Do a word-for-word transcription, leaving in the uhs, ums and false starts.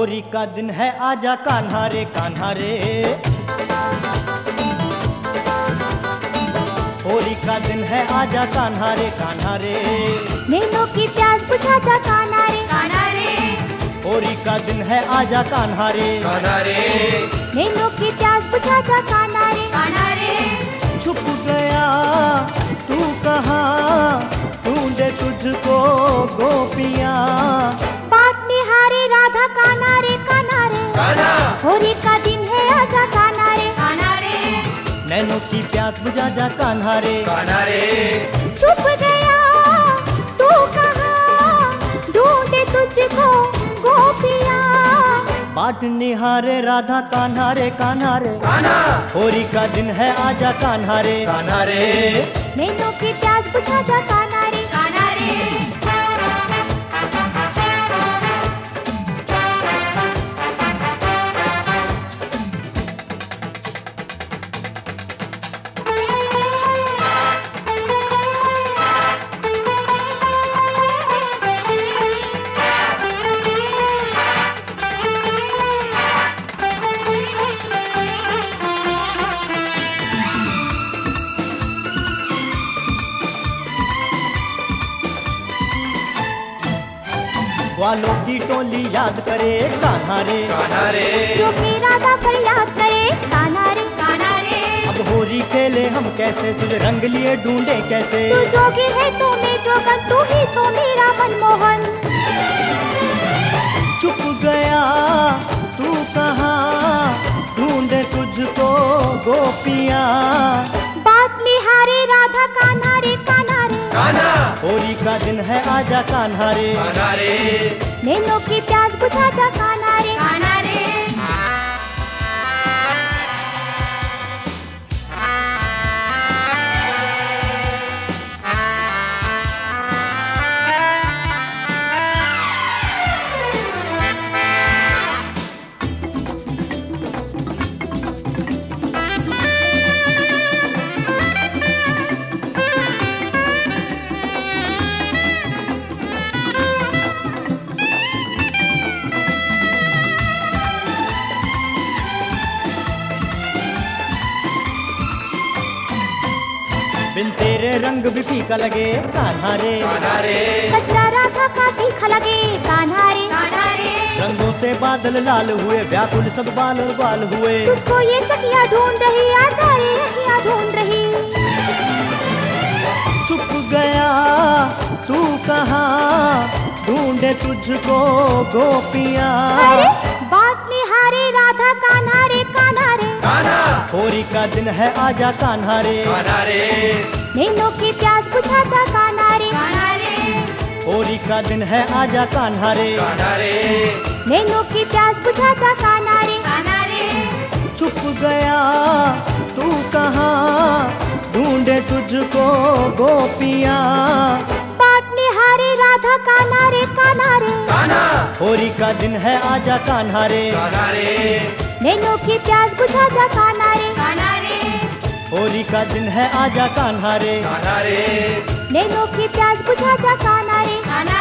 होली का दिन है आजा कान्हा रे कान्हा रे। होली का दिन है आजा कान्हा रे कान्हा रे। नैनों की प्यास बुझा जा कान्हा रे कान्हा रे। होली का दिन है आजा कान्हा रे कान्हा रे। नैनों की प्यास बुझा जा कान्हा रे कान्हा रे। छुप गया तू कहाँ, ढूंढे तुझको गोपियाँ। बाट निहारे राधा कान्हा रे कान्हा रे। कान्हा। होली का दिन है आजा कान्हा रे कान्हा रे। नैनों की प्यास बुझा जा कान्हा रे कान्हा रे। छुप गया तू कहाँ, ढूंढे तुझको गोपियाँ। बाट निहारे राधा कान्हा रे कान्हा रे। कान्हा। होली का दिन है आजा कान्हा रे कान्हा रे। नैनों की प्यास बुझा जा कान्हा रे कान्हा रे। वालों की टोली याद करे कान्हा रे कान्हा रे। जो कि राधा फरियाद करे कान्हा रे कान्हा रे। अब होली खेले हम कैसे, तुझे रंग लिए ढूंढे कैसे। तू जोगी है तू मैं जोगन, तू ही तो मेरा मनमोहन। छुप गया तू कहाँ, ढूंढे तुझको गोपियाँ। बाट निहारे राधा कान्हा रे कान्हा रे। कान्हा। होली का दिन है आजा कान्हा रे कान्हा रे। नैनों की प्यास बुझा जा कान्हा रे कान्हा रे। बिन तेरे रंग भी फीका लगे कान्हा रे। कान्हा रे। कचरा राधा का तीखा लगे कान्हा रे कान्हा रे। रंगों से बादल लाल हुए, व्याकुल सब बाल और बाल हुए। तुझको ये सखियाँ ढूंढ रही, आजा रे अखियाँ ढूंढ रही। छुप गया तू कहाँ, ढूंढे तुझको गोपियाँ। अरे बाट निहारे राधा कान्हा रे कान्हा रे। कान्हा। होली का दिन है आजा कान्हा रे कान्हा रे। नैनों की प्यास बुझा जा कान्हा रे कान्हा रे। होली का दिन है आजा कान्हा रे कान्हा रे। नैनों की प्यास बुझा जा कान्हा रे कान्हा रे। छुप गया तू कहाँ, ढूंढे तुझको गोपियाँ। बाट निहारे राधा कान्हा रे कान्हा रे। कान्हा। होली का दिन है आजा कान्हा रे कान्हा रे। नैनों की प्यास बुझा जा कान्हा रे कान्हा रे। होली का दिन है आजा कान्हा रे कान्हा रे। नैनों की प्यास बुझा जा कान्हा रे कान्हा